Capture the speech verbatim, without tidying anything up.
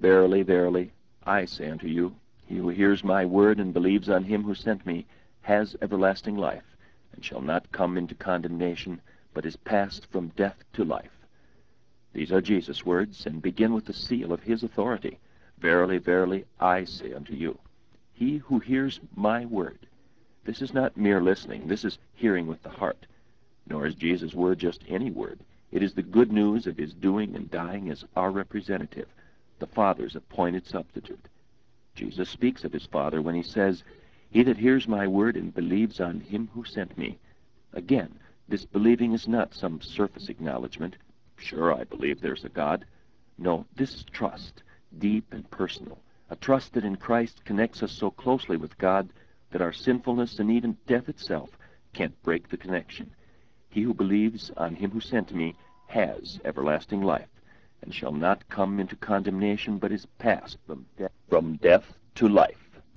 Verily, verily, I say unto you, he who hears my word and believes on him who sent me has everlasting life, and shall not come into condemnation, but is passed from death to life. These are Jesus' words, and begin with the seal of his authority. Verily, verily, I say unto you, he who hears my word. This is not mere listening, this is hearing with the heart. Nor is Jesus' word just any word. It is the good news of his doing and dying as our representative, the Father's appointed substitute. Jesus speaks of his Father when he says, he that hears my word and believes on him who sent me. Again, this believing is not some surface acknowledgement. Sure, I believe there's a God. No, this is trust, deep and personal, a trust that in Christ connects us so closely with God that our sinfulness and even death itself can't break the connection. He who believes on him who sent me has everlasting life, and shall not come into condemnation, but is passed from death, from death to life.